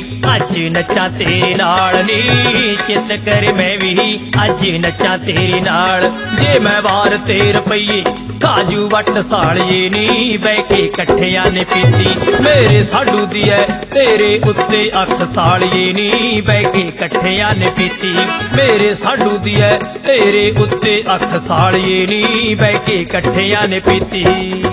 अज नचा तेरे नाल नी, चित कर मैं भी अज नचा तेरे नाल। जे मैं वार ते रुपये काजू वट सालिए नी, बह के कट्ठियां ने पीती मेरे साडू दी है तेरे उत्ते अख सालिए नी, बह के कट्ठियां ने पीती मेरे साडू दी है तेरे उत्ते अख सालिए नी, बह के कट्ठियां ने पीती।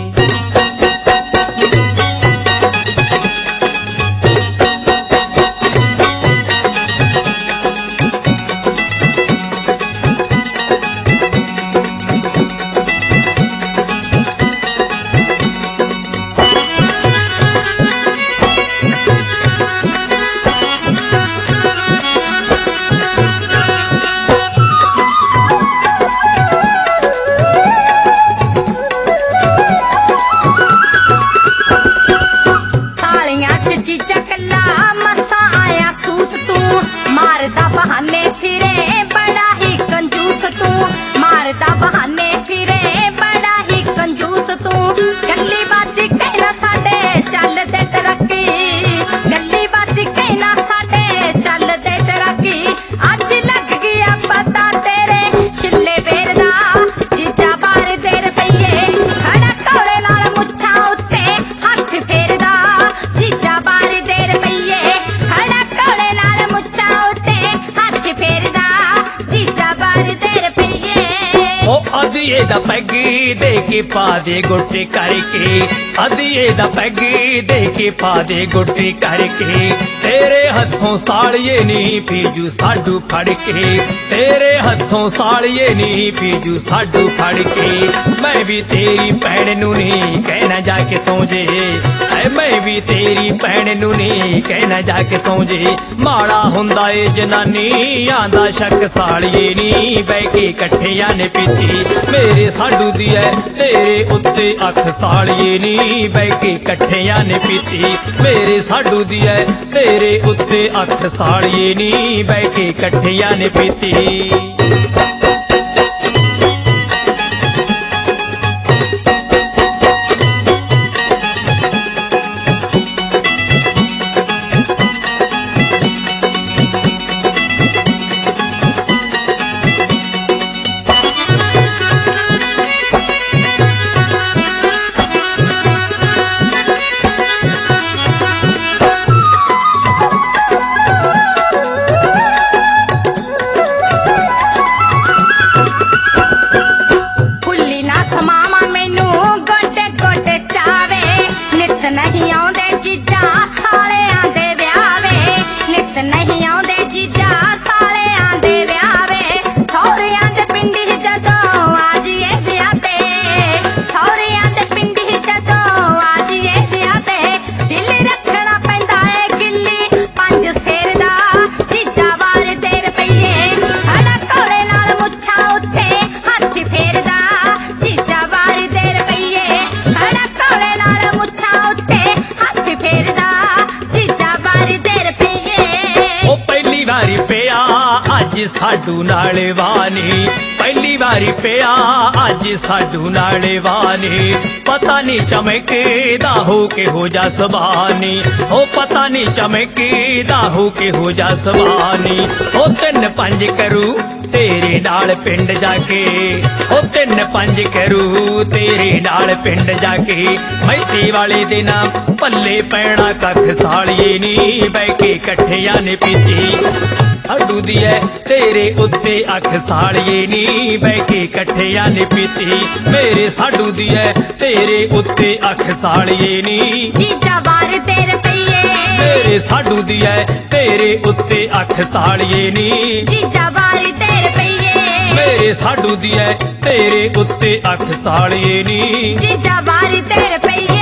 मारदा बहाने फिरे बड़ा ही कंजूस तू, मारदा बहाने फिरे बड़ा ही कंजूस तू। गल्ली बाती कहना साडे चल दे तरक्की, गल्ली बाती कहना साडे चल दे तरक्की। अज लग गया पता तेरे छिल्ले बेर दा, जीजा बार दे रपईए खड़ा कोले नाल मुच्छां उत्ते हथ फेरदा, जीजा बार दे रपईए खड़ा कोले नाल मुच्छां उत्ते हथ फेरदा, जीजा बार दे रपईए। ओ अदिए दा पैग दे के पा दे गोटे करके, अदिए दा पैग दे के पा दे गोटे करके। तेरे हथों सालिए नी पीजू साडू फड़ के, तेरे हथों सालिए नी पीजू साडू फड़ के। मैं भी तेरी भैन नू नहीं कहना जाके सौ जे, मैं भी तेरी भैन नू नहीं कहना जाके सौ जे। माड़ा हुंदा ए जनानी आंदा शक सालिए नी, बह के कट्ठियां ने पीती मेरे साडू दी है तेरे उत्ते अख सालिए नी, बह के कट्ठियां ने पीती मेरे साडू दी है तेरे उत्ते अख सालिए नी, बह के कट्ठियां ने पीती। नहीं आउंदे जीजा सालियां दे ब्याह वे, नित नहीं आउंदे जीजा सालियां दे ब्याह वे। सौरियां दे पिंडी जदों आ जिए ब्याह ते, सौरियां दे पिंडी जदों आ जिए ब्याह ते। दिल रखना पैंदा है गिल्ली पंज सिर दा, जीजा वार दे रपईए खड़ा कोले नाल मुच्छां उत्ते हथ फेरदा, जीजा वार दे रपईए खड़ा कोले नाल मुच्छां वारी पिया अज साडू नाल वानी, पहली वारी पिया अज साडू नाल वानी। पता नहीं चमकदा हो के हो जा सबानी, ओ पता नहीं चमकदा हो के हो जा सबानी। ओ 3-5 करू तेरे नाल पिंड जाके, ओ 3-5 करू तेरे नाल पिंड जाके। मैती वाले दिन पल्ले पैना कख सालिए नी, बह के कट्ठियां ने पीती साडू दी है तेरे उत्ते अख सालिए नी, बह के कट्ठियां ने पीती मेरे साडू दी है तेरे उत्ते अख सालिए नी। जीजा वार ते रपईए मेरे साडू दी है तेरे उत्ते अख सालिए नी, जीजा वार ते रपईए मेरे साडू दी है तेरे उत्ते अख सालिए नी, जीजा वार ते रपईए।